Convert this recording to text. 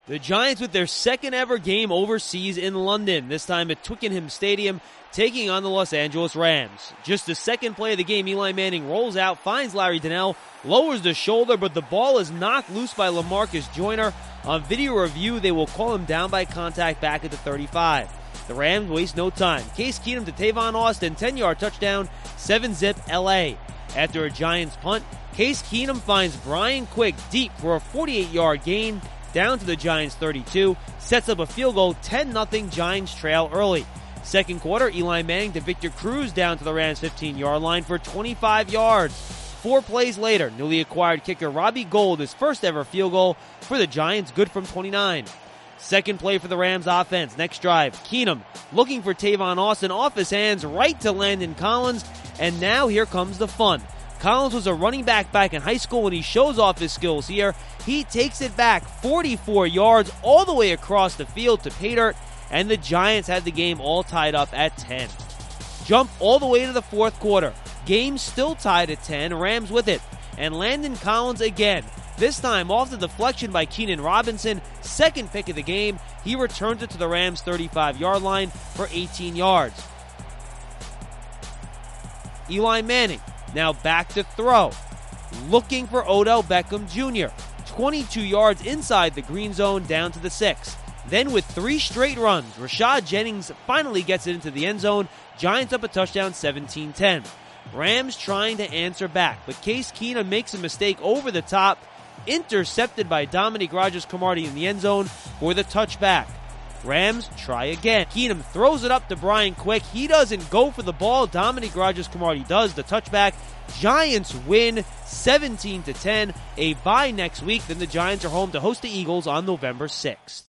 The Giants with their second ever game overseas in London, this time at Twickenham Stadium, taking on the Los Angeles Rams. Just the second play of the game, Eli Manning rolls out, finds Larry Donnell, lowers the shoulder, but the ball is knocked loose by LaMarcus Joyner. On video review, they will call him down by contact back at the 35. The Rams waste no time. Case Keenum to Tavon Austin, 10-yard touchdown, 7-zip LA. After a Giants punt, Case Keenum finds Brian Quick deep for a 48-yard gain, down to the Giants 32, sets up a field goal, 10-0 Giants trail early. Second quarter, Eli Manning to Victor Cruz down to the Rams 15-yard line for 25 yards. 4 plays later, newly acquired kicker Robbie Gould, his first ever field goal for the Giants, good from 29. Second play for the Rams offense, next drive, Keenum looking for Tavon Austin off his hands right to Landon Collins, and now here comes the fun. Collins was a running back in high school when he shows off his skills here. He takes it back 44 yards all the way across the field to pay dirt, and the Giants had the game all tied up at 10. Jump all the way to the fourth quarter. Game still tied at 10, Rams with it. And Landon Collins again, this time off the deflection by Keenan Robinson, second pick of the game. He returns it to the Rams 35-yard line for 18 yards. Eli Manning now back to throw, looking for Odell Beckham Jr. 22 yards inside the green zone down to the 6. Then with 3 straight runs, Rashad Jennings finally gets it into the end zone. Giants up a touchdown 17-10. Rams trying to answer back, but Case Keenum makes a mistake over the top, intercepted by Dominique Rodgers-Cromartie in the end zone for the touchback. Rams try again. Keenum throws it up to Brian Quick. He doesn't go for the ball. Dominique Rodgers-Cromartie does the touchback. Giants win 17-10. A bye next week. Then the Giants are home to host the Eagles on November 6th.